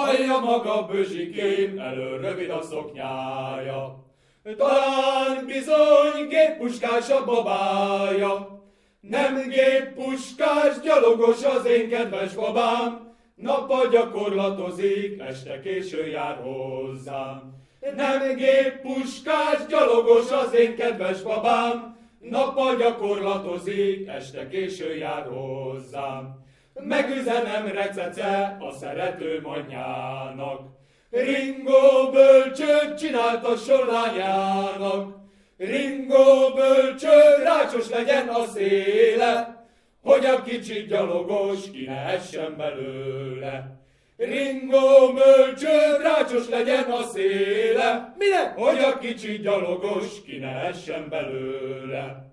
hallja maga Bözsikém, elől rövid a szoknyája. Talán bizony géppuskás a babája, nem géppuskás, gyalogos az én kedves babám, nappal gyakorlatozik, este késő jár hozzám. Nem géppuskás, gyalogos az én kedves babám, nappal gyakorlatozik, este késő jár hozzám. Megüzenem recece a szeretőm anyjának, Ringó bölcsőt csináltasson lányának. Ringó bölcső, rácsos legyen a széle, hogy a kicsi gyalogos ki ne essen belőle. Ringó bölcső, rácsos legyen a széle, Mire? hogy a kicsi gyalogos ki ne essen belőle.